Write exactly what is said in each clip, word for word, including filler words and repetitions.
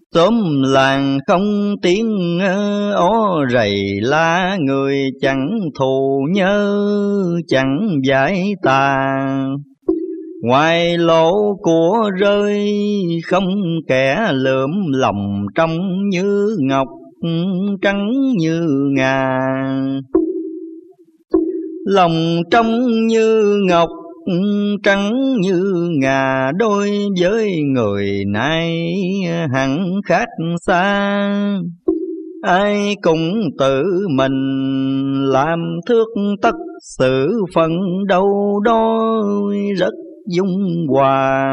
Xóm làng không tiếng ó rầy la, người chẳng thù nhớ chẳng giải tà. Ngoài lỗ của rơi không kẻ lượm lòng trong như ngọc trắng như ngà. Lòng trong như ngọc trắng như ngà, đôi với người nay hẳn khác xa. Ai cũng tự mình làm thước tất, sự phận đâu đó rất dung hòa.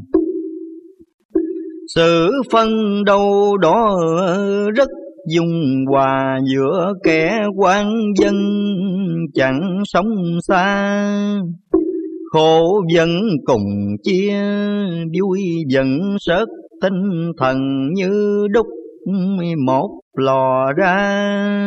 Sự phân đâu đó rất dung hòa, giữa kẻ quan dân chẳng sống xa. Khổ vẫn cùng chia, vui vẫn sớt, tinh thần như đúc một lò ra.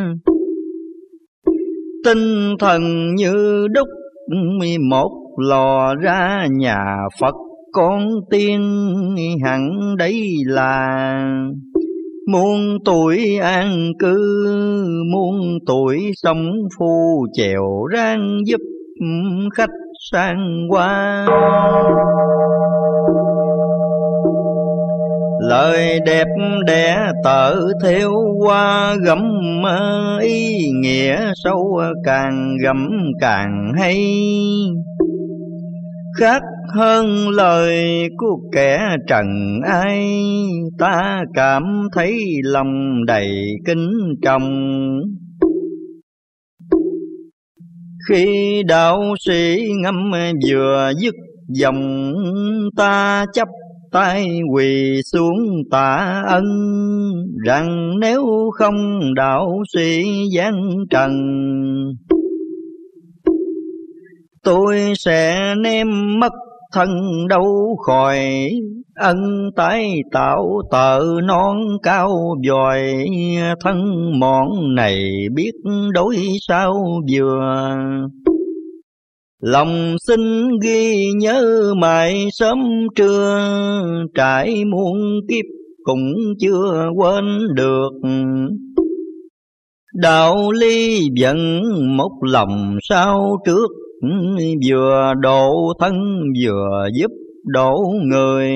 Tinh thần như đúc một lò ra, nhà Phật con tiên hẳn đấy là. Muôn tuổi an cư, muôn tuổi sống phu chèo rang, giúp khách sang qua. Lời đẹp đẽ tợ theo qua, gẫm ý nghĩa sâu càng gẫm càng hay. Khác hơn lời của kẻ trần ai, ta cảm thấy lòng đầy kính trọng. Khi đạo sĩ ngâm vừa dứt dòng, ta chấp tay quỳ xuống tạ ân, rằng nếu không đạo sĩ giáng trần, tôi sẽ ném mất thân đâu khỏi. Ân tái tạo tợ non cao vòi, thân mọn này biết đối sao vừa. Lòng xin ghi nhớ mãi sớm trưa, trải muôn kiếp cũng chưa quên được. Đạo lý vẫn một lòng sao trước, vừa độ thân vừa giúp độ người.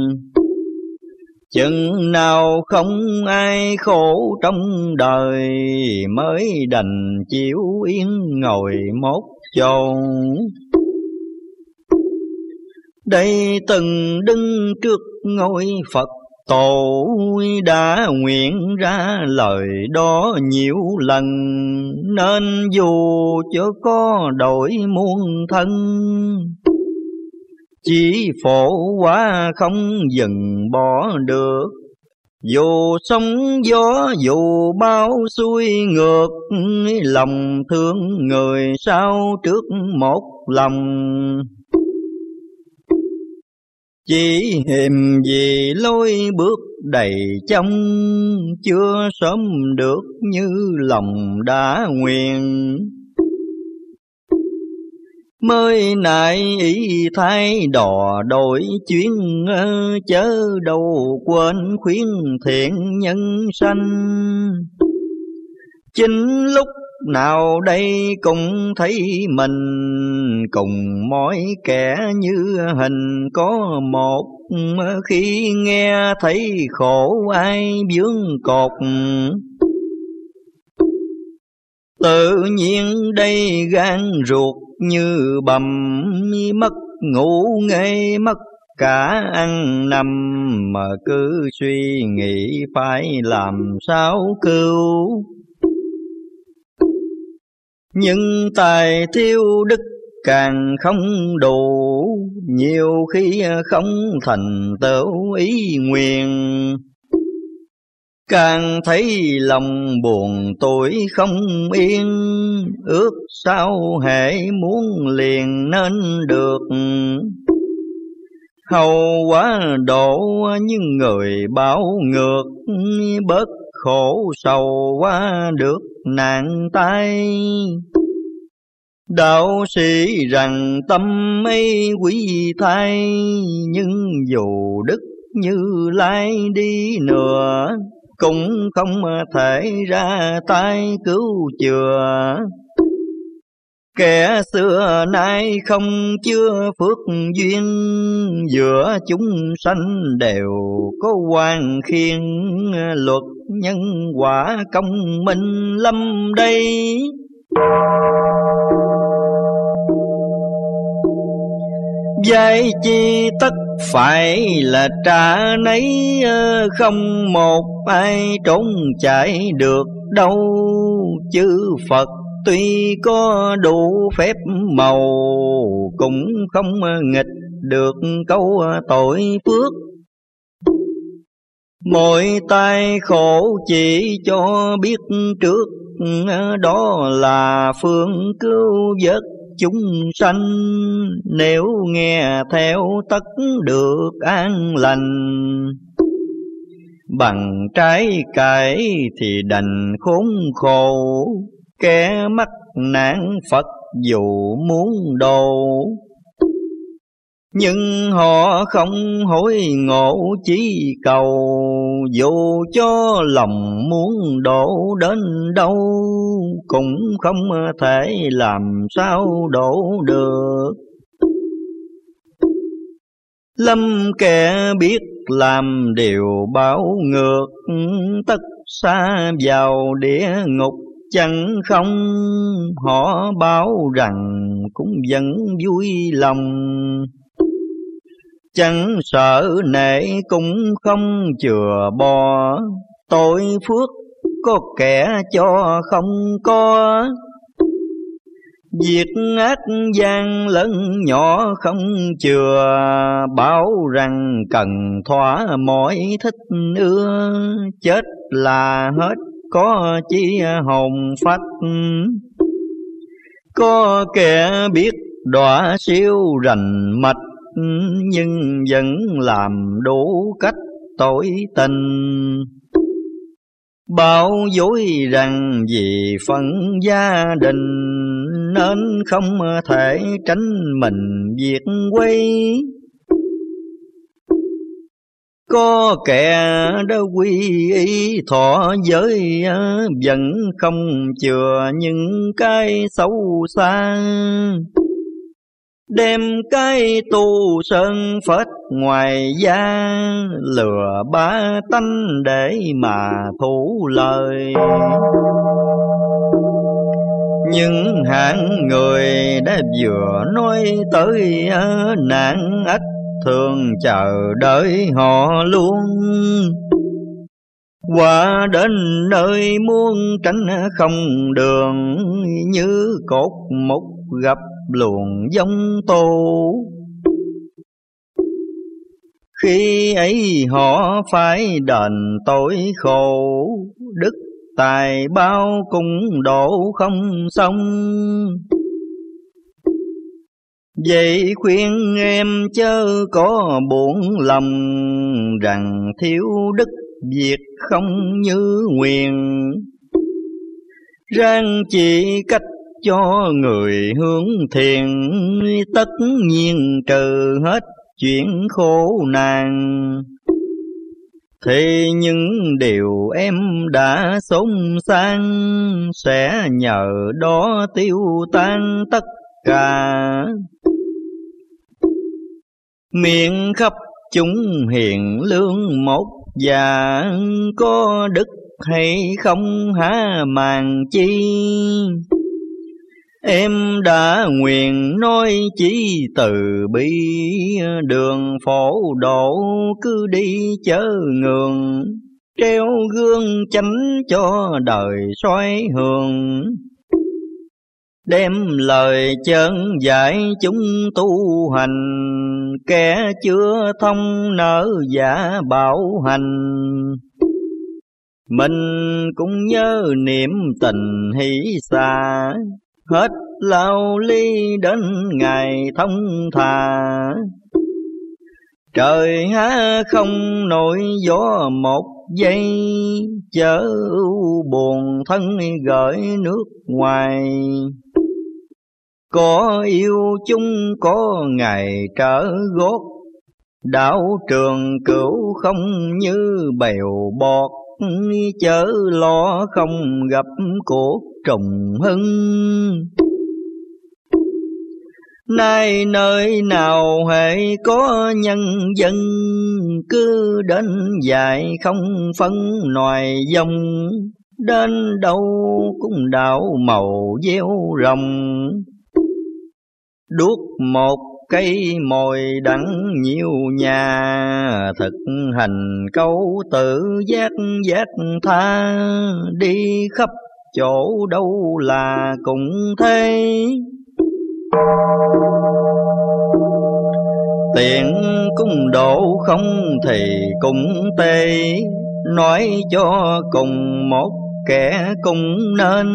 Chừng nào không ai khổ trong đời, mới đành chịu yên ngồi một chỗ. Đây từng đứng trước ngôi Phật tổ, đã nguyện ra lời đó nhiều lần, nên dù cho có đổi muôn thân, chỉ phổ quá không dừng bỏ được. Dù sóng gió dù bao xuôi ngược, lòng thương người sao trước một lòng. Chỉ hiềm gì lối bước đầy trong, chưa sớm được như lòng đã nguyện. Mới nãy ý thay đò đổi chuyến, chớ đâu quên khuyến thiện nhân sanh. Chính lúc nào đây cũng thấy mình, cùng mỗi kẻ như hình có một. Khi nghe thấy khổ ai vướng cột, tự nhiên đây gan ruột như bầm, mất ngủ ngây mất cả ăn nằm, mà cứ suy nghĩ phải làm sao cứu. Nhưng tài thiếu đức càng không đủ, nhiều khi không thành tựu ý nguyện. Càng thấy lòng buồn tuổi không yên, ước sao hễ muốn liền nên được. Hầu quá độ những người báo ngược, bớt khổ sầu quá được nạn tai. Đạo sĩ rằng tâm ấy quý thai, nhưng dù đức Như Lai đi nữa, cũng không thể ra tay cứu chữa. Kẻ xưa nay không chưa phước duyên, giữa chúng sanh đều có hoàn khiên. Luật nhân quả công minh lâm đây, vai chi tất phải là trả nấy. Không một ai trốn chạy được đâu, chư Phật tuy có đủ phép màu, cũng không nghịch được câu tội phước. Mỗi tai khổ chỉ cho biết trước, đó là phương cứu vớt chúng sanh. Nếu nghe theo tất được an lành, bằng trái cải thì đành khốn khổ. Kẻ mắc nạn Phật dù muốn độ, nhưng họ không hối ngộ chí cầu. Dù cho lòng muốn độ đến đâu, cũng không thể làm sao độ được. Lâm kẻ biết làm điều báo ngược, tất xa vào địa ngục chẳng không. Họ báo rằng cũng vẫn vui lòng, chẳng sợ nể cũng không chừa bỏ. Tội phước có kẻ cho không có, việc ác gian lớn nhỏ không chừa. Bảo rằng cần thỏa mọi thích ưa, chết là hết có chi hồn phách. Có kẻ biết đọa siêu rành mạch, nhưng vẫn làm đủ cách tội tình. Bảo dối rằng vì phận gia đình, nên không thể tránh mình việc quay. Có kẻ đã quy y thọ giới, vẫn không chừa những cái xấu xa. Đem cái tu sơn phết ngoài da, lừa ba tánh để mà thủ lời. Nhưng hạng người đã vừa nói tới nạn ách, thường chờ đợi họ luôn. Qua đến nơi muốn tránh không đường, như cột mốc gặp luồng giông tố. Khi ấy họ phải đền tội khổ, đức tài bao cũng độ không xong. Vậy khuyên em chớ có buồn lòng, rằng thiếu đức việc không như nguyện. Ráng chỉ cách cho người hướng thiền, tất nhiên trừ hết chuyện khổ nạn. Thì những điều em đã sống sang, sẽ nhờ đó tiêu tan tất cả. Miệng khắp chúng hiền lương một và, có đức hay không há màng chi. Em đã nguyện nói chỉ từ bi, đường phổ độ cứ đi chớ ngường. Treo gương chánh cho đời soi hường, đem lời chân dạy chúng tu hành. Kẻ chưa thông nỡ giả bảo hành, mình cũng nhớ niệm tình hỷ xa. Hết lao ly đến ngày thông thà, trời há không nổi gió một giây. Chớ ưu buồn thân gửi nước ngoài, có yêu chung có ngày trở gót. Đạo trường cửu không như bèo bọt, chớ lo không gặp cuộc trùng hưng. Nay nơi nào hễ có nhân dân, cứ đến dạy không phân nòi dòng. Đến đâu cũng đạo màu gieo rồng, đuốc một cây mồi đắng nhiều nhà. Thực hành câu tự giác giác tha, đi khắp chỗ đâu là cũng thế. Tiền cung độ không thì cũng tê, nói cho cùng một kẻ cũng nên.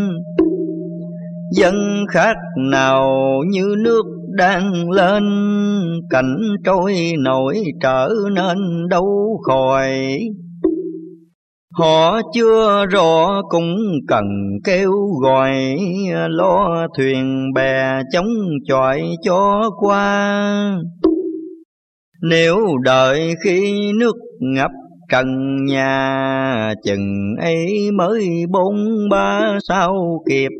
Dân khác nào như nước đang lên, cảnh trôi nổi trở nên đâu khỏi. Họ chưa rõ cũng cần kêu gọi, lo thuyền bè chống chọi cho qua. Nếu đợi khi nước ngập trần nhà, chừng ấy mới bốn ba sao kịp.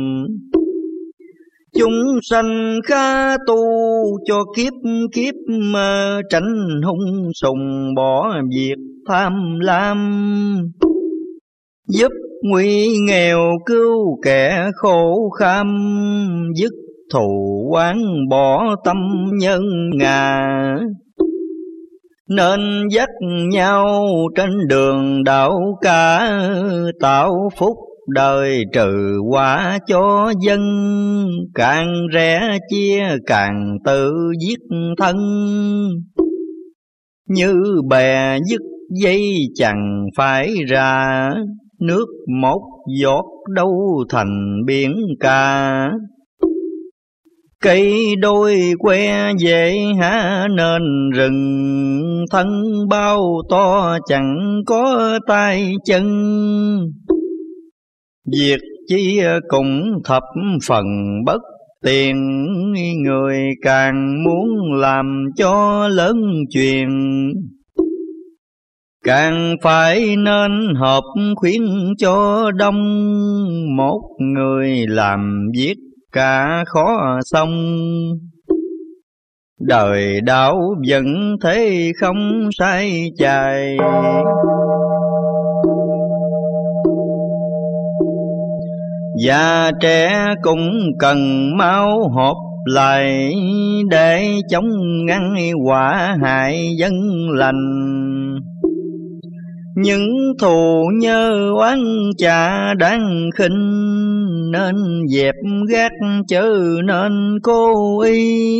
Chúng sanh khá tu cho kiếp kiếp, mà tránh hung sùng bỏ việc tham lam. Giúp nguy nghèo cứu kẻ khổ kham, dứt thù oán bỏ tâm nhân ngà. Nên dắt nhau trên đường đạo cả, tạo phúc đời trừ quả cho dân. Càng rẽ chia càng tự giết thân, như bè dứt dây chẳng phải ra. Nước một giọt đâu thành biển cả, cây đôi que dễ há nên rừng. Thân bao to chẳng có tay chân, việc chi cũng thập phần bất tiền. Người càng muốn làm cho lớn chuyện, càng phải nên hợp khuyến cho đông. Một người làm việc cả khó xong, đời đạo vẫn thế không sai chài. Già trẻ cũng cần máu họp lại, để chống ngăn họa hại dân lành. Những thù nhơ oán chả đáng khinh, nên dẹp gác chớ nên cố ý.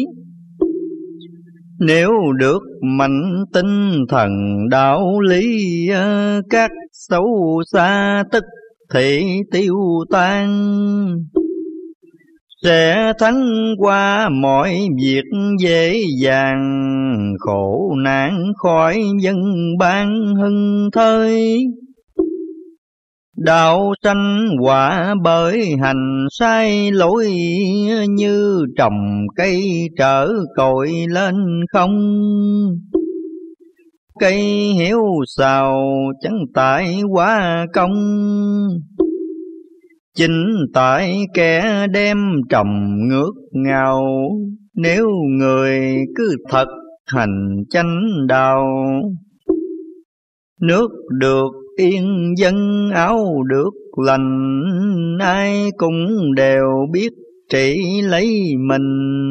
Nếu được mạnh tinh thần đạo lý, các xấu xa tức thì tiêu tan. Sẽ thắng qua mọi việc dễ dàng, khổ nạn khỏi dân ban hưng thơi. Đạo sanh quả bởi hành sai lỗi, như trồng cây trở cội lên không. Cây héo xào chẳng tại quá công, chính tại kẻ đem trồng ngước ngào. Nếu người cứ thật hành chánh đạo, nước được yên dân áo được lành. Ai cũng đều biết trị lấy mình,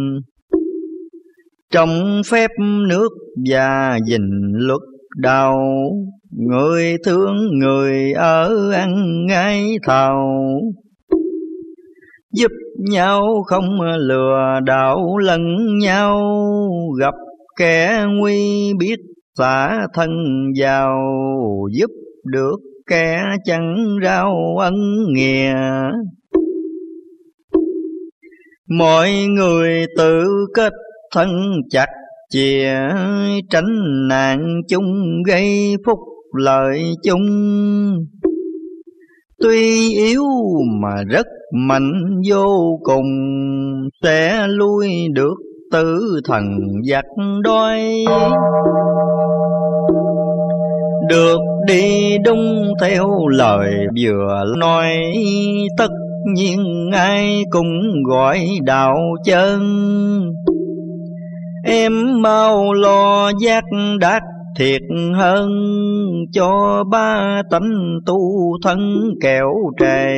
trong phép nước và gìn luật đạo. Người thương người ở ăn ngay thào, giúp nhau không lừa đảo lẫn nhau. Gặp kẻ nguy biết xả thân vào, giúp được kẻ chẳng rao ân nghĩa. Mọi người tự kết thân chặt chìa, tránh nạn chung gây phúc lợi chung. Tuy yếu mà rất mạnh vô cùng, sẽ lui được tử thần giặc đói. Được đi đúng theo lời vừa nói, tất nhiên ai cũng gọi đạo chân. Em mau lo giác đắc thiệt hơn, cho ba tánh tu thân kẻo trề.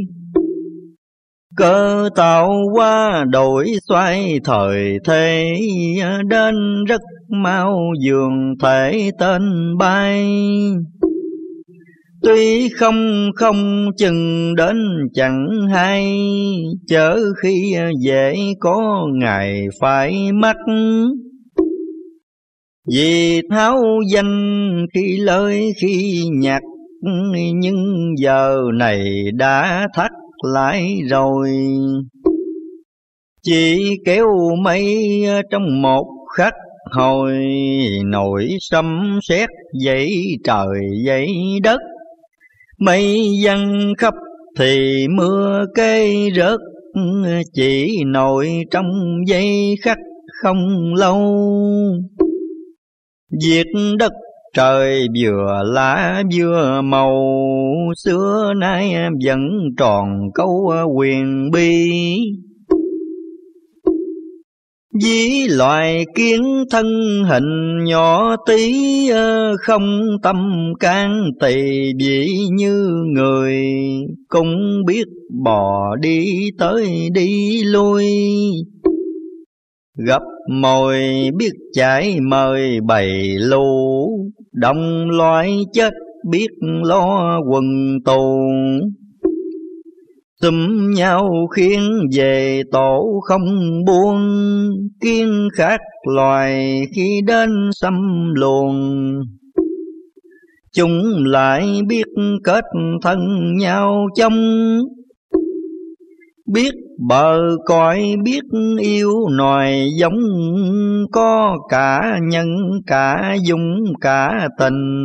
Cơ tạo qua đổi xoay thời thế, đến rất mau dường thể tên bay. Tuy không không chừng đến chẳng hay, chớ khi dễ có ngày phải mắc. Vì tháo danh khi lời khi nhạc, nhưng giờ này đã thắt lại rồi. Chỉ kéo mây trong một khắc hồi, nổi sấm sét dậy trời dậy đất. Mây giăng khắp thì mưa cây rớt, chỉ nổi trong giây khắc không lâu. Việc đất trời vừa lá vừa màu, xưa nay vẫn tròn câu quyền bi. Ví loài kiến thân hình nhỏ tí, không tâm can tỳ vị như người, cũng biết bò đi tới đi lui. Gặp mồi biết chạy mời bầy lũ, đồng loại chết biết lo quần tù. Xúm nhau khiến về tổ không buông, kiên khác loài khi đến xâm luồng. Chúng lại biết kết thân nhau trong, biết bờ cõi biết yêu nòi giống. Có cả nhân cả dung cả tình,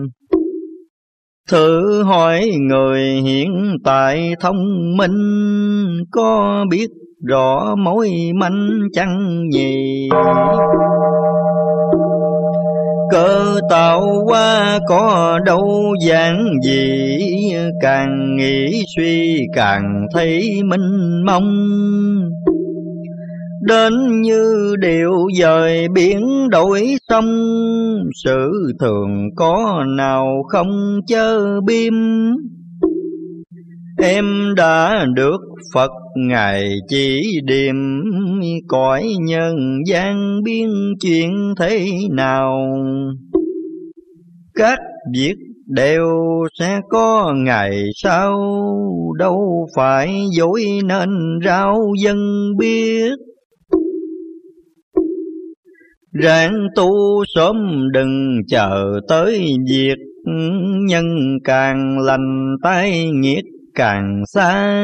thử hỏi người hiện tại thông minh, có biết rõ mối manh chăng nhì. Cơ tạo qua có đâu dạng gì, càng nghĩ suy càng thấy minh mông. Đến như điệu dời biển đổi sông, sự thường có nào không chớ biếm. Em đã được Phật Ngài chỉ điểm, cõi nhân gian biến chuyện thế nào. Các việc đều sẽ có ngày sau, đâu phải dối nên rao dân biết. Ráng tu sớm đừng chờ tới việc, nhân càng lành tai nghiệt càng xa.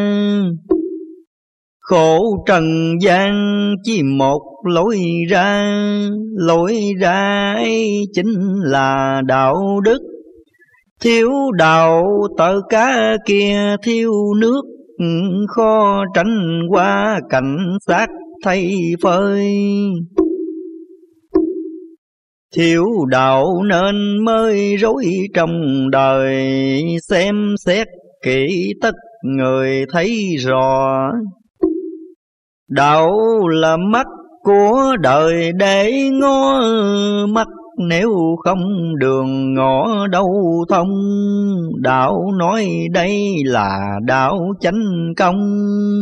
Khổ trần gian chỉ một lối ra, lối ra ấy chính là đạo đức. Thiếu đạo tờ cá kia thiếu nước, khó tránh qua cảnh xác thay phơi. Thiếu đạo nên mới rối trong đời, xem xét kỹ tất người thấy rõ. Đạo là mắt của đời để ngó, mắt nếu không đường ngõ đâu thông. Đạo nói đây là đạo chánh công,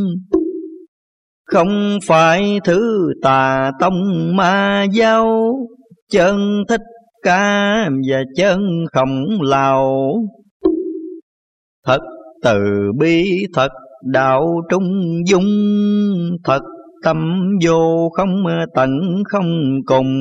không phải thứ tà tông ma giáo. Chân Thích Ca và chân Khổng Lào, thật từ bi thật đạo trung dung, thật tâm vô không tận không cùng.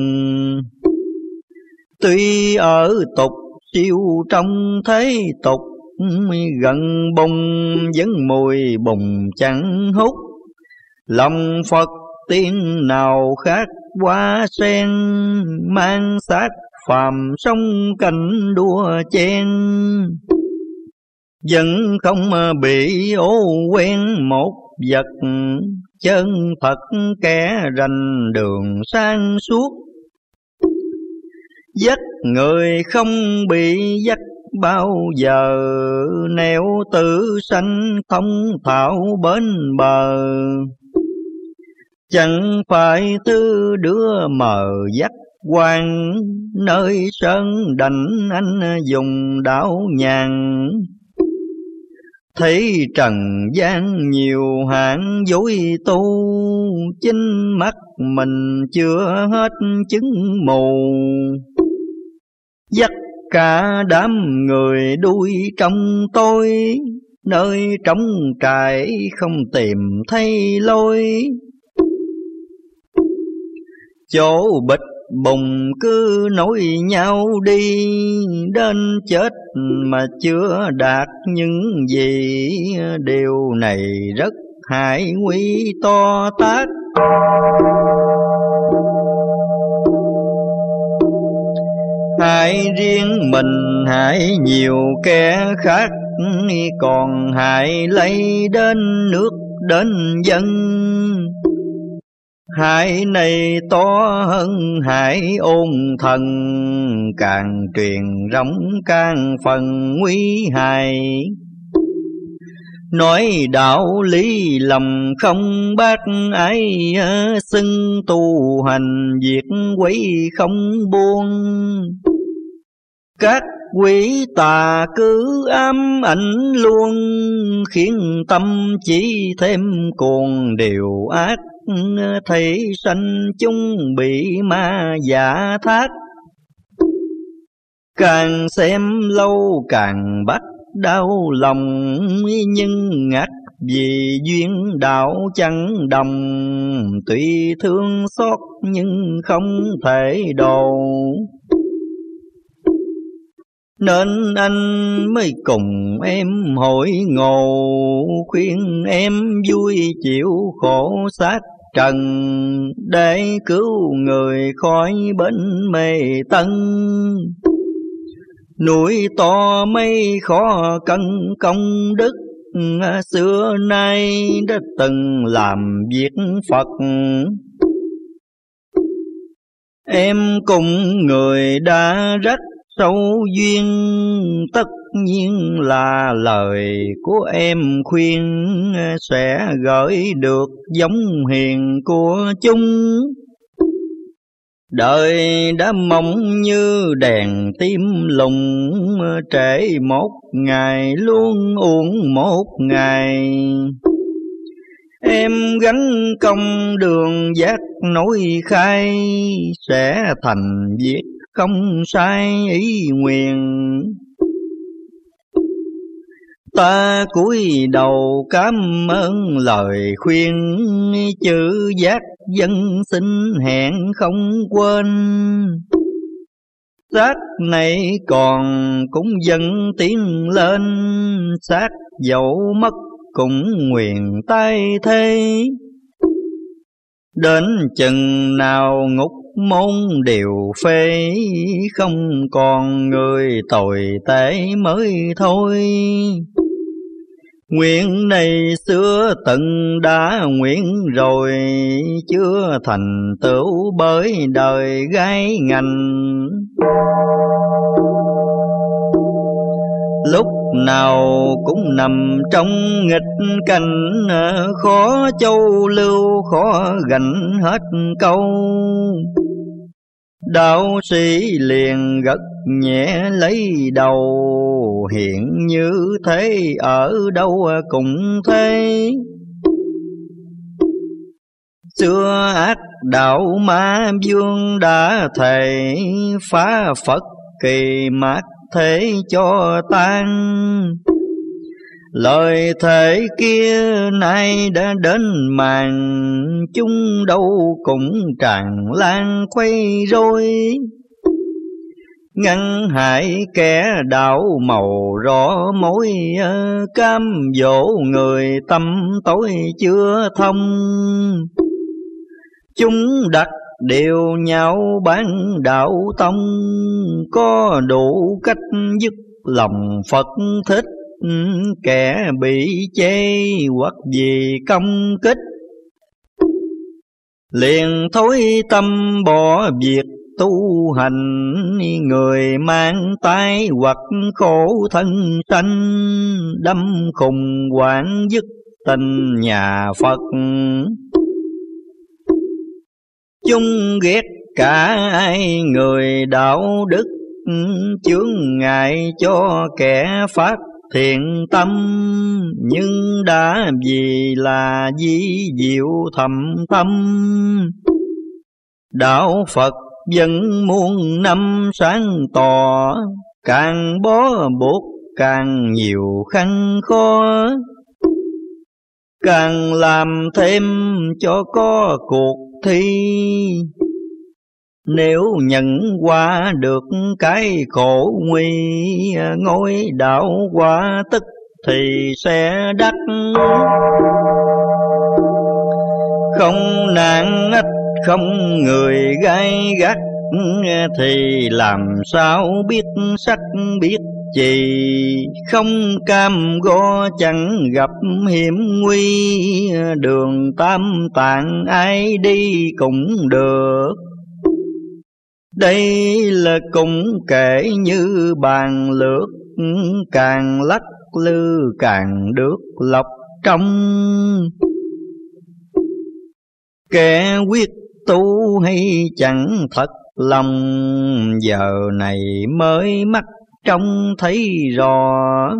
Tuy ở tục siêu trong thế tục, gần bùng vẫn mùi bùng chẳng hút. Lòng Phật tiên nào khác quá sen, mang xác phàm sông cảnh đua chen. Vẫn không bị ô quen một vật, chân Phật kẻ rành đường sang suốt. Dắt người không bị dắt bao giờ, nẻo tự sanh thông thạo bến bờ. Chẳng phải thứ đứa mờ dắt quan, nơi sơn đành anh dùng đạo nhàn. Thấy trần gian nhiều hạng dối tu, chính mắt mình chưa hết chứng mù. Dắt cả đám người đuôi trong tôi, nơi trống trải không tìm thấy lối. Chỗ bịch bùng cứ nối nhau đi, đến chết mà chưa đạt những gì. Điều này rất hại nguy to tát. Hại riêng mình hại nhiều kẻ khác, còn hại lây đến nước đến dân. Hại này to hơn hại ôn thần, càng truyền rộng càng phần nguy hại. Nói đạo lý lòng không bác ái, xưng tu hành việc quấy không buông. Các quỷ tà cứ ám ảnh luôn, khiến tâm chỉ thêm cuồng điều ác. Thấy sanh chúng bị ma dạ thác, càng xem lâu càng bắt đau lòng. Nhưng ngắt vì duyên đạo chẳng đồng, tuy thương xót nhưng không thể đồ. Nên anh mới cùng em hội ngộ, khuyên em vui chịu khổ xác trần, để cứu người khỏi bệnh mê tân. Núi to mây khó cân công đức, xưa nay đã từng làm việc Phật. Em cùng người đã rất sâu duyên, tất nhiên là lời của em khuyên sẽ gửi được giống hiền của chúng. Đời đã mong như đèn tim lùng, trễ một ngày luôn uổng một ngày. Em gánh công đường giác nối khai, sẽ thành việc không sai ý nguyện. Ta cúi đầu cảm ơn lời khuyên, chữ giác dân xin hẹn không quên. Xác này còn cũng dần tiến lên, xác dẫu mất cũng nguyện tay thế. Đến chừng nào ngục môn đều phê, không còn người tồi tệ mới thôi. Nguyện này xưa từng đã nguyện rồi, chưa thành tựu bởi đời gái ngành. Lúc nào cũng nằm trong nghịch cảnh, khó châu lưu khó gánh hết câu. Đạo sĩ liền gật nhẹ lấy đầu, hiện như thế ở đâu cũng thế. Xưa ác đạo ma vương đã thề, phá Phật kỳ mát thế cho tan. Lời thề kia nay đã đến màn, chúng đâu cũng tràn lan quay rối. Ngăn hại kẻ đạo màu rõ mối, cam dỗ người tâm tối chưa thông. Chúng đặt đều nhau bán đạo tông, có đủ cách dứt lòng Phật thích. Kẻ bị chê hoặc vì công kích, liền thối tâm bỏ việc tu hành, người mang tai hoặc khổ thân sanh, đâm khùng hoảng dứt tình nhà Phật. Chung ghét cả ai người đạo đức, chướng ngại cho kẻ phát thiện tâm, nhưng đã vì là di diệu thầm tâm. Đạo Phật vẫn muôn năm sáng tỏ, càng bó buộc càng nhiều khăn khó, càng làm thêm cho có cuộc thi. Nếu nhận qua được cái khổ nguy, ngôi đạo quả tức thì sẽ đắc. Không nạn ách không người gai gắt, thì làm sao biết sắc biết gì. Không cam go chẳng gặp hiểm nguy, đường tam tạng ai đi cũng được. Đây là cũng kể như bàn lược, càng lắc lư càng được lọc trong. Kẻ quyết tu hay chẳng thật lòng, giờ này mới mắt trông thấy rõ.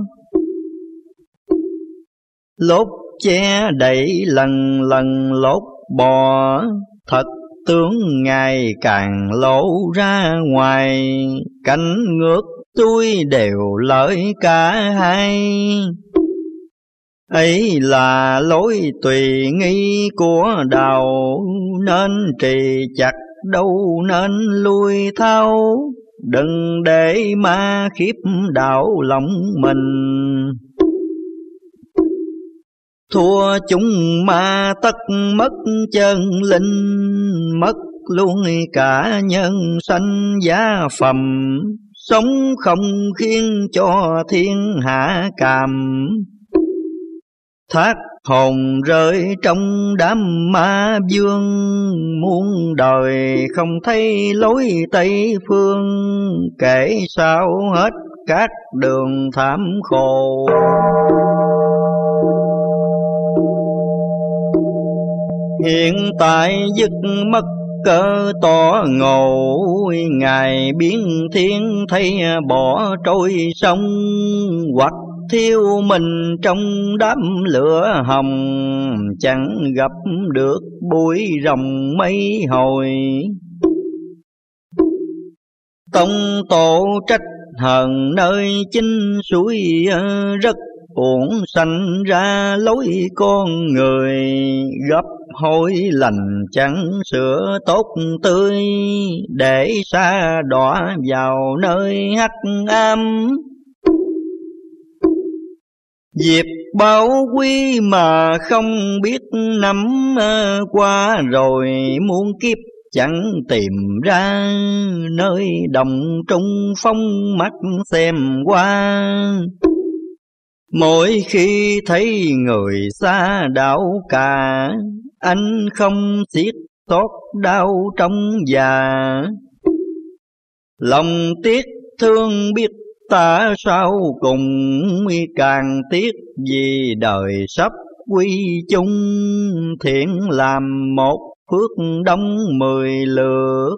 Lốt che đậy lần lần lốt bò, thật tướng ngày càng lộ ra ngoài. Cảnh ngược tôi đều lợi cả hai, ấy là lối tùy nghi của đạo. Nên trì chặt đâu nên lui thao, đừng để ma khiếp đạo lòng mình. Thua chúng ma tất mất chân linh, mất luôn cả nhân sanh giá phẩm. Sống không khiến cho thiên hạ càm, thác hồn rơi trong đám ma vương. Muôn đời không thấy lối Tây phương, kể sao hết các đường thảm khổ. Hiện tại dứt mất cơ tỏ ngộ, ngài biến thiên thấy bỏ trôi sông. Hoặc thiêu mình trong đám lửa hồng, chẳng gặp được bụi rồng mấy hồi. Tông tổ trách hờn nơi chính suối, rất uổng sanh ra lối con người. Gấp hối lành chẳng sửa tốt tươi, để xa đọa vào nơi hắc ám. Diệp báo quý mà không biết nắm, qua rồi muôn kiếp chẳng tìm ra. Nơi đồng trung phong mắt xem qua, mỗi khi thấy người xa đạo cả. Anh không xiết xót đau trong già, lòng tiếc thương biết ta sau cùng. Càng tiếc vì đời sắp quy chung, thiện làm một phước đông mười lượt.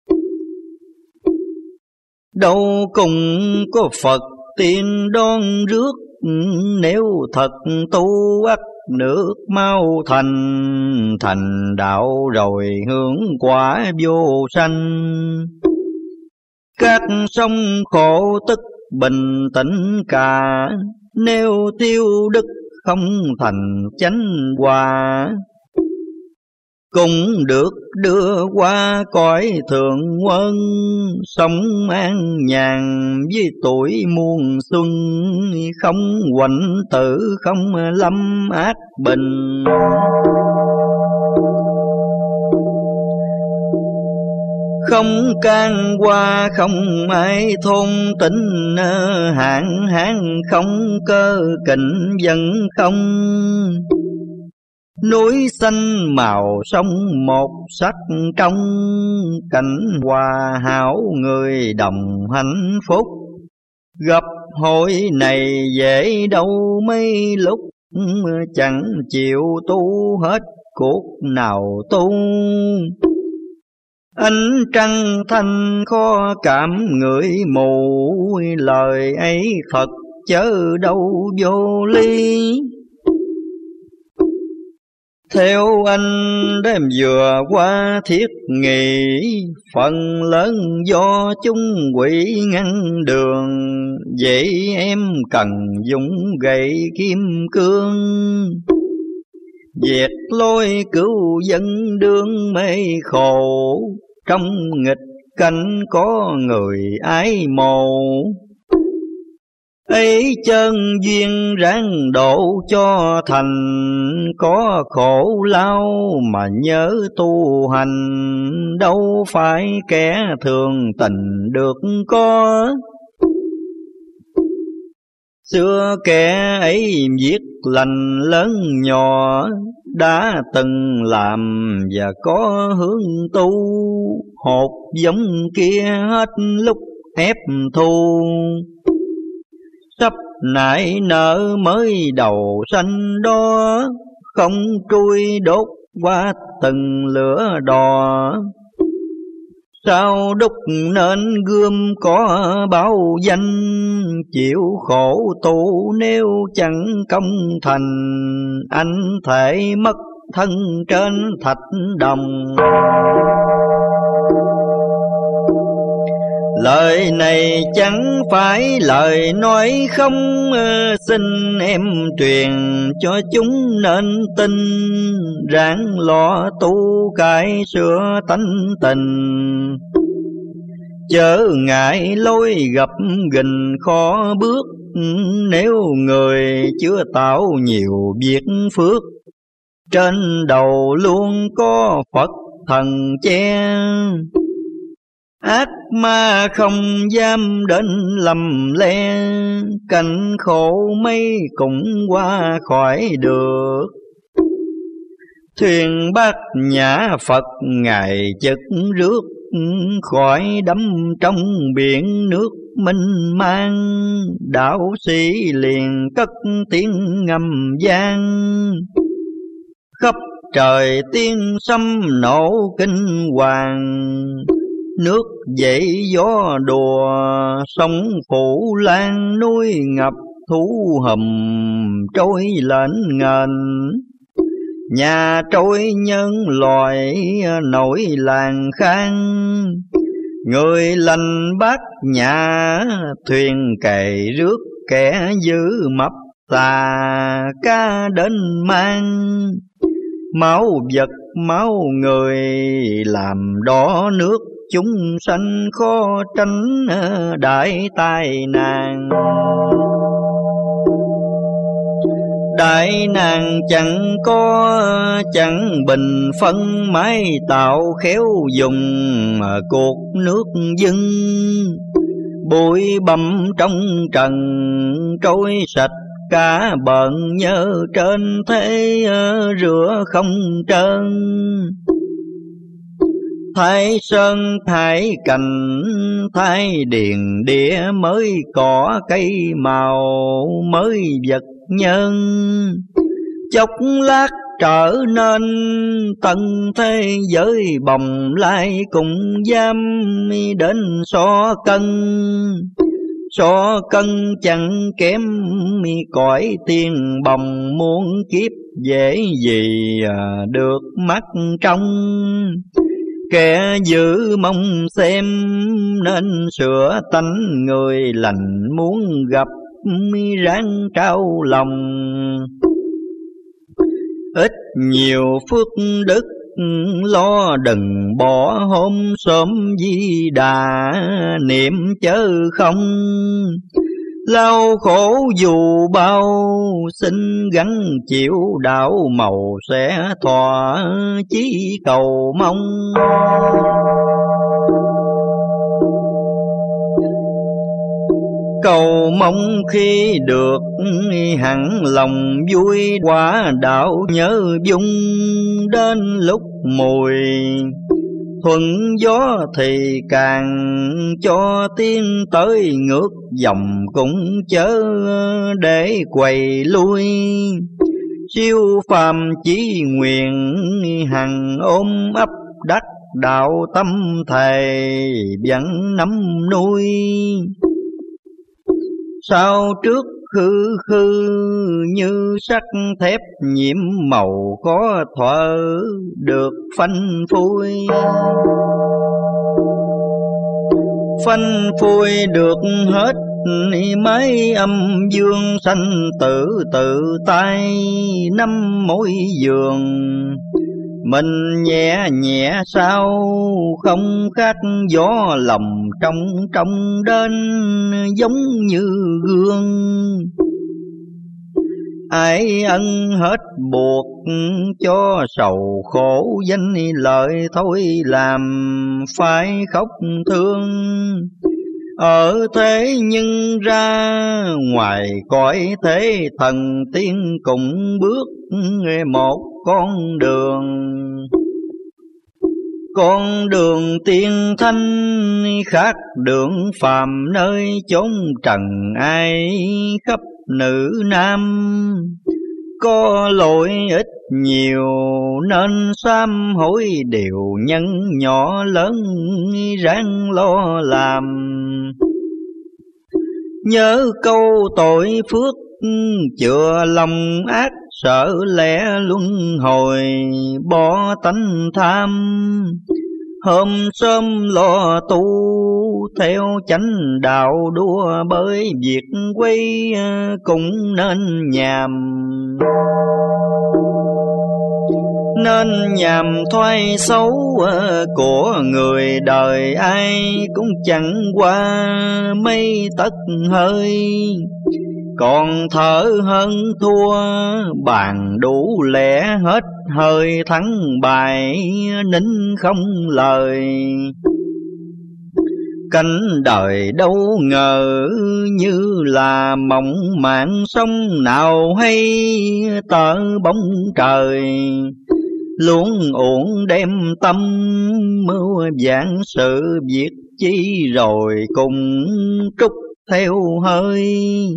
Đâu cùng có Phật tiên đón rước, nếu thật tu ắt nước mau thành. Thành đạo rồi hướng quả vô sanh, các sông khổ tức bình tĩnh cả. Nếu tiêu đức không thành chánh hòa, cũng được đưa qua cõi thượng quân. Sống an nhàn với tuổi muôn xuân, không quạnh tử không lâm ác bình. Không can qua không ai thôn tính, hạn hán không cơ kình dân không. Núi xanh màu sông một sắc trong, cảnh hòa hảo người đồng hạnh phúc. Gặp hội này dễ đâu mấy lúc, chẳng chịu tu hết cuộc nào tu. Ánh trăng thanh khó cảm người mù, lời ấy thật chớ đâu vô lý. Theo anh đêm vừa qua thiết nghị, phần lớn do chúng quỷ ngăn đường. Vậy em cần dùng gậy kim cương, diệt lôi cứu dân đương mê khổ. Trong nghịch cảnh có người ái mộ, ấy chân duyên ráng độ cho thành. Có khổ lao mà nhớ tu hành, đâu phải kẻ thường tình được có. Xưa kẻ ấy viết lành lớn nhỏ, đã từng làm và có hướng tu. Hột giống kia hết lúc ép thu, sắp nảy nở mới đầu xanh đó. Không trui đốt qua từng lửa đỏ, sao đúc nên gươm có báo danh. Chịu khổ tu nếu chẳng công thành, anh thể mất thân trên thạch đồng. Lời này chẳng phải lời nói không, xin em truyền cho chúng nên tin. Ráng lo tu cải sửa tánh tình, chớ ngại lối gặp gình khó bước. Nếu người chưa tạo nhiều việc phước, trên đầu luôn có Phật thần che. Ác ma không dám đến lầm le, cảnh khổ mấy cũng qua khỏi được. Thuyền bát nhã Phật ngài chất rước, khỏi đắm trong biển nước mênh mang. Đạo sĩ liền cất tiếng ngâm vang, khắp trời tiếng sấm nổ kinh hoàng. Nước dậy gió đùa sông phủ lan, núi ngập thú hầm trôi lên ngền. Nhà trôi nhân loài nổi làng khang, người lành bát nhã thuyền cày rước. Kẻ dữ mập tà cá đến mang, máu vật máu người làm đỏ nước. Chúng sanh khó tránh đại tai nạn, đại nạn chẳng có chẳng bình phân. Mái tạo khéo dùng cuộc nước dưng, bụi bặm trong trần trôi sạch cả bận. Nhớ trên thế rửa không trơn, thái sơn thái cành thái điền địa. Mới cỏ cây màu mới vật nhân, chốc lát trở nên tận thế giới. Bồng lai cùng dám đến so cân, so cân chẳng kém cõi tiền bồng. Muốn kiếp dễ gì được mắt trong, kẻ dữ mong xem nên sửa tánh. Người lành muốn gặp ráng trao lòng, ít nhiều phước đức lo đừng bỏ. Hôm sớm Di Đà niệm chớ không, lao khổ dù bao xin gắn chịu. Đạo màu sẽ thỏa chí cầu mong, cầu mong khi được hẳn lòng vui, quả đạo nhớ dung đến lúc mùi. Thuận gió thì càng cho tiến tới, ngược dòng cũng chớ để quay lui. Siêu phàm chí nguyện hằng ôm ấp, đắc đạo tâm thầy vẫn nắm nuôi. Sao trước khư khư như sắt thép nhiễm màu, có thuở được phanh phui. Phanh phui được hết mấy âm dương, sanh tử tự tay năm mối giường. Mình nhẹ nhẹ sao không khác gió, lòng trong trong đến giống như gương. Ai ân hết buộc cho sầu khổ, danh lợi thôi làm phải khóc thương. Ở thế nhưng ra ngoài cõi thế, thần tiên cũng bước một con đường. Con đường tiên thanh khác đường phàm, nơi chốn trần ai khắp nữ nam. Có lỗi ít nhiều nên sám hối, điều nhân nhỏ lớn ráng lo làm. Nhớ câu tội phước chữa lòng ác, sợ lẽ luân hồi bỏ tánh tham. Hôm sớm lo tu theo chánh đạo, đua bởi việc quay cũng nên nhàm. Nên nhàm thoái xấu của người đời, ai cũng chẳng qua mấy tấc hơi. Còn thở hơn thua, bàn đủ lẽ hết hơi, thắng bài nín không lời. Cánh đời đâu ngờ như là mộng màng, sông nào hay tờ bóng trời. Luôn uổng đem tâm mưu vạn sự việc chi, rồi cùng trút theo hơi.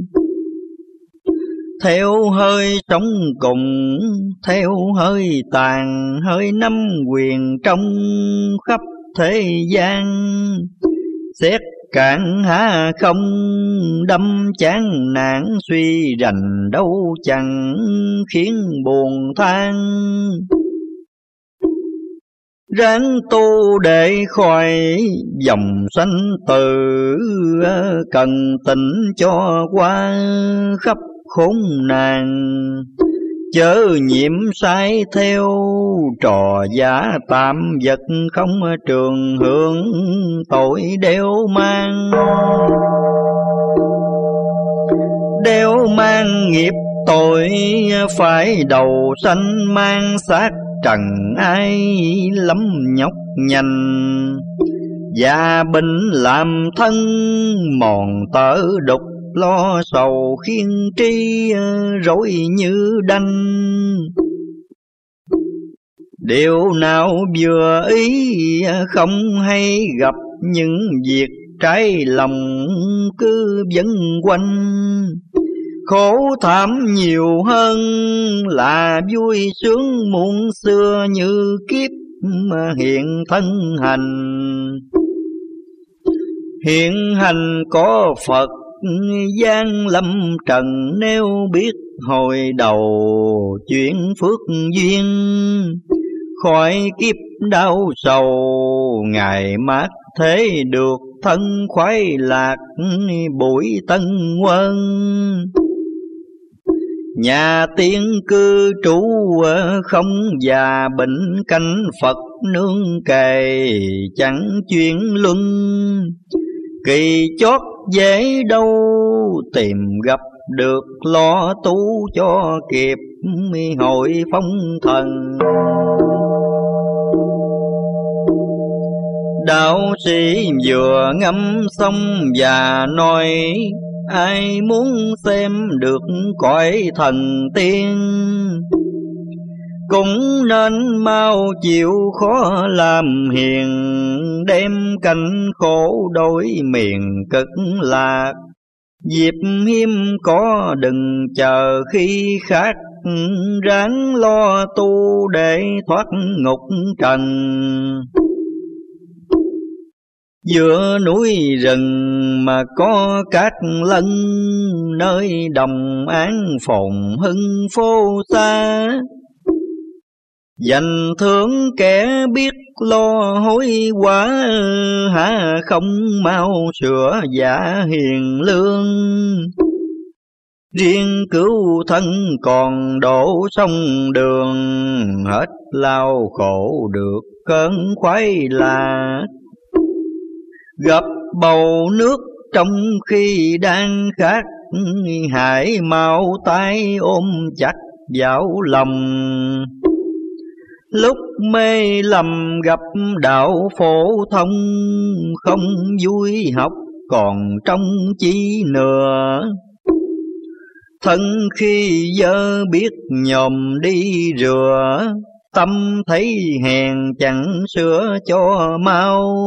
Theo hơi sống cùng, theo hơi tàn, hơi nắm quyền trong khắp thế gian. Xét cạn há không, đâm chán nản suy rành, đâu chẳng khiến buồn than. Ráng tu để khỏi dòng sanh tử, cần tỉnh cho qua khắp khốn nạn. Chớ nhiễm sai theo trò giả tạm vật, không trường hưởng tội đeo mang. Đeo mang nghiệp tội, phải đầu sanh mang xác trần, ai lắm nhọc nhằn. Gia bình làm thân mòn tở đục, lo sầu khiến tri rối như đanh. Điều nào vừa ý không hay gặp, những việc trái lòng cứ vấn quanh. Khổ thảm nhiều hơn là vui sướng muôn xưa, như kiếp hiện thân hành. Hiện hành có Phật gian lâm trần, nếu biết hồi đầu chuyện phước duyên. Khỏi kiếp đau sầu ngày mát thế, được thân khoái lạc buổi tân quân. Nhà tiên cư trú không già bệnh, canh Phật nương kề chẳng chuyên luân. Kỳ chót dễ đâu tìm gặp được, lo tu cho kịp hội phong thần. Đạo sĩ vừa ngâm xong và nói, ai muốn xem được cõi thần tiên, cũng nên mau chịu khó làm hiền, đem cảnh khổ đổi miền cực lạc. Dịp hiếm có đừng chờ khi khác, ráng lo tu để thoát ngục trần. Giữa núi rừng mà có cát lân, nơi đồng án phồn hưng phố xa. Dành thưởng kẻ biết lo hối quả, hả không mau sửa giả hiền lương. Riêng cứu thân còn đổ sông đường, hết lao khổ được cơn khoái lạc. Gặp bầu nước trong khi đang khát, hãy mau tay ôm chặt vào lòng. Lúc mê lầm gặp đạo phổ thông, không vui học còn trong chi nữa. Thân khi dơ biết nhòm đi rửa, tâm thấy hèn chẳng sửa cho mau.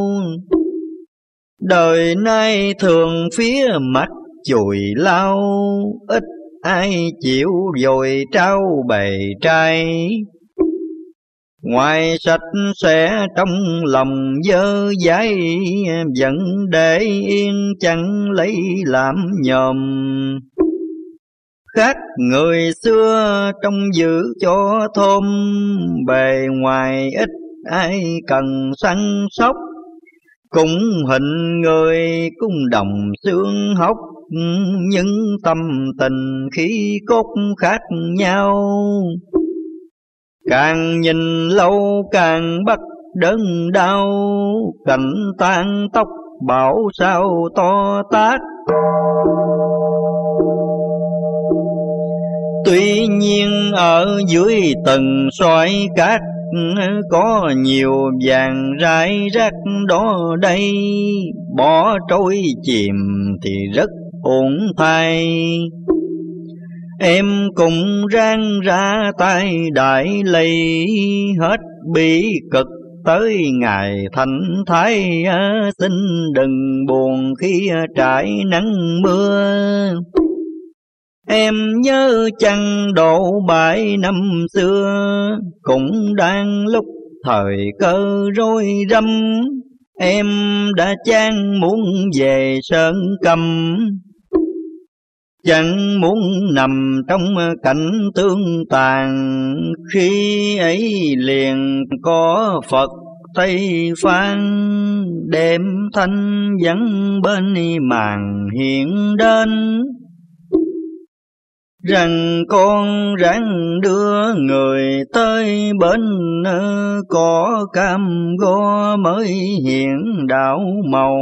Đời nay thường phía mặt chùi lao, ít ai chịu dồi trao bề trai. Ngoài sạch sẽ trong lòng dơ dãi, vẫn để yên chẳng lấy làm nhòm. Khác người xưa trong giữ cho thơm, bề ngoài ít ai cần săn sóc. Cũng hình người cũng đồng xương hốc, nhưng tâm tình khí cốt khác nhau. Càng nhìn lâu càng bắt đớn đau, cảnh tan tóc bảo sao to tát. Tuy nhiên ở dưới tầng xoáy cát, có nhiều vàng rải rác đó đây. Bỏ trôi chìm thì rất ổn thay. Em cũng ráng ra tay đại lây, hết bi cực tới ngày thành thái. Xin đừng buồn khi trải nắng mưa. Em nhớ chăng độ bãi năm xưa, cũng đang lúc thời cơ rối rắm. Em đã chán muốn về Sơn Cầm, chẳng muốn nằm trong cảnh tương tàn. Khi ấy liền có Phật Tây Phan, đêm thanh vắng bên màn hiện đến. Rằng con ráng đưa người tới bến, có cam go mới hiện đạo màu.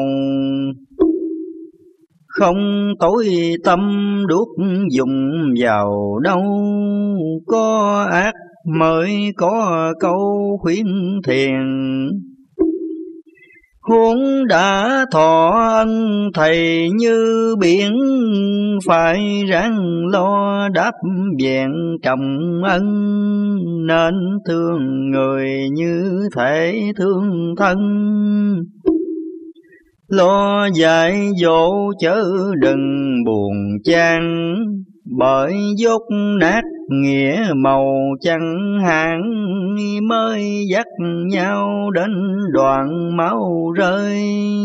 Không tối tâm đuốc dùng vào đâu, có ác mới có câu khuyên thiền. Huống đã thọ ân thầy như biển, phải ráng lo đáp vẹn trọng ân. Nên thương người như thể thương thân, lo dạy dỗ chớ đừng buồn chán. Bởi dốt nát nghĩa màu chẳng hạn, mới dắt nhau đến đoạn máu rơi.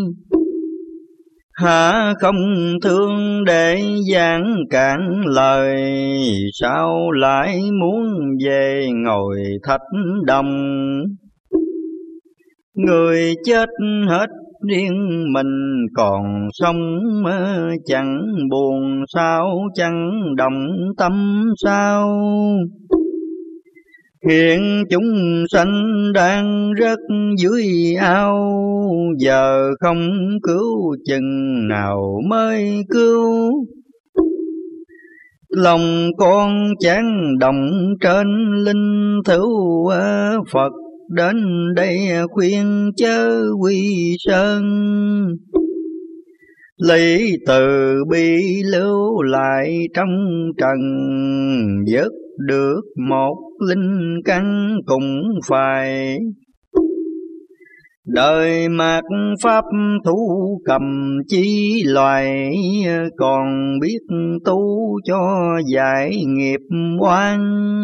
Hả không thương để giảng cạn lời, sao lại muốn về ngồi thạch đồng. Người chết hết riêng mình còn sống, chẳng buồn sao chẳng động tâm sao. Hiện chúng sanh đang rất dưới ao, giờ không cứu chừng nào mới cứu. Lòng con chán động trên linh thữu, Phật đến đây khuyên chớ quy sơn. Lý từ bi lưu lại trong trần, vớt được một linh căn cũng phải. Đời mạt pháp thú cầm chi loài, còn biết tu cho giải nghiệp oan.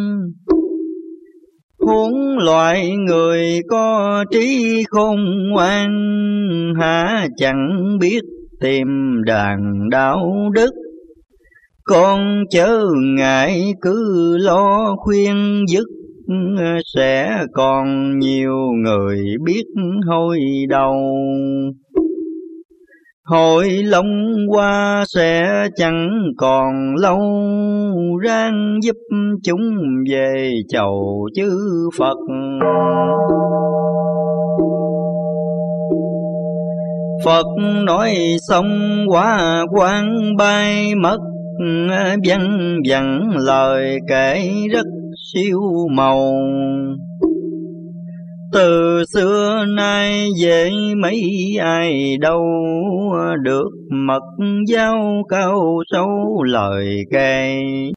Huống loại người có trí khôn ngoan, há chẳng biết tìm đàn đạo đức. Con chớ ngại cứ lo khuyên dứt, sẽ còn nhiều người biết hối đầu. Hội long qua sẽ chẳng còn lâu, ráng giúp chúng về chầu chư Phật. Phật nói xong quá quan bay mất, văng vẳng lời kể rất siêu màu. Từ xưa nay về mấy ai đâu, được mật giao cao sâu lời kể.